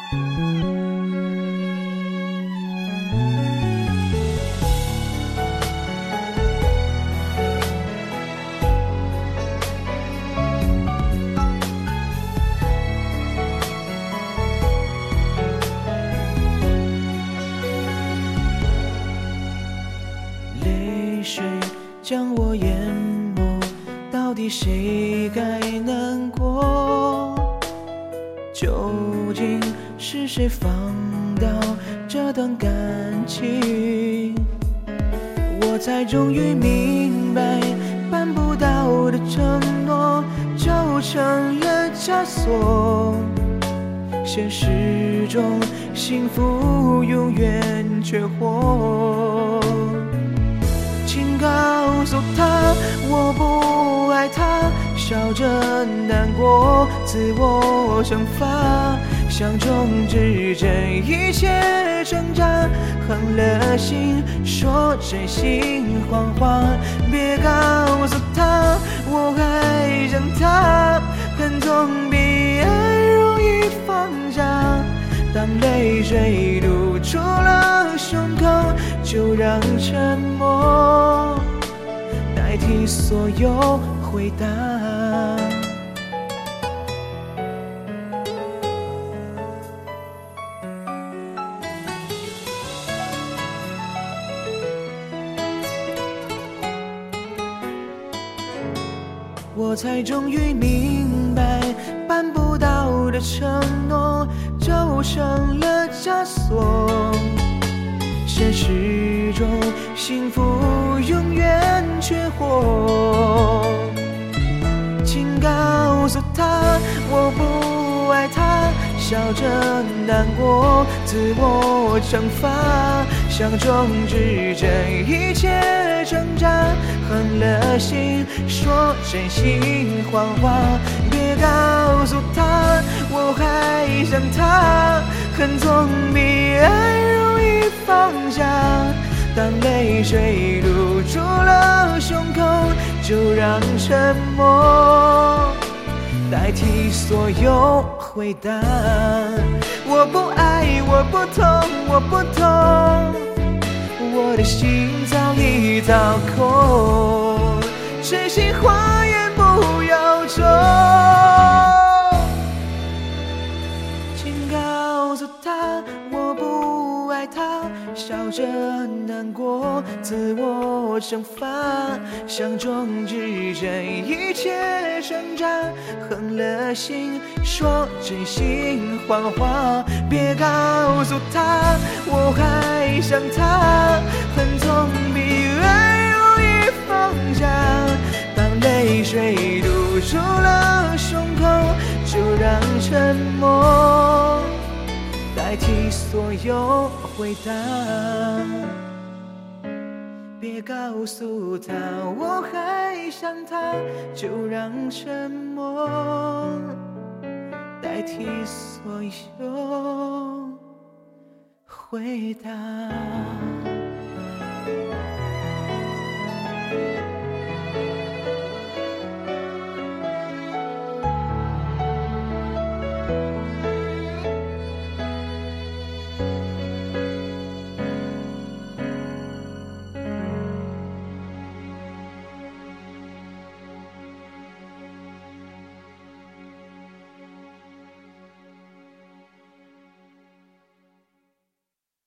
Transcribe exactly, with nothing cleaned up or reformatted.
泪水将我淹没，到底谁该难过？究竟是谁放掉这段感情？我才终于明白，办不到的承诺就成了枷锁。现实中幸福永远缺货。请告诉他我不爱他，笑着难过，自我惩罚，想终止这一切挣扎，狠了心说真心谎话。别告诉他我还想他，恨总比爱容易放下。当泪水堵住了胸口，就让沉默代替所有回答。我才终于明白，办不到的承诺就成了枷锁。现实中幸福永远缺货。请告诉他我不爱他，笑着难过，自我惩罚，想终止这一切挣扎，狠了心说真心谎话。别告诉他我还想他，恨总比爱容易放下。当泪水堵住了胸口，就让沉默代替所有回答。我不爱，我不痛，我不痛，我的心早已掏空，真心话言不由衷。请告诉他我不爱他，笑着难过，自我惩罚，想终止这一切挣扎，狠了心说真心谎话。别告诉他我还想他，恨总比爱容易放下。当泪水堵住了胸口，就让沉默代替所有回答。别告诉他我还想他，就让沉默代替所有回答。